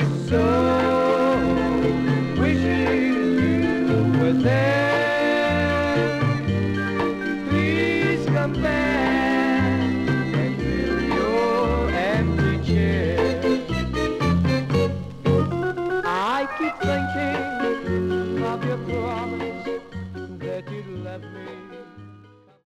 So wishing you were there. Please come back and fill your empty chair. I keep thinking of your promise that you'd love me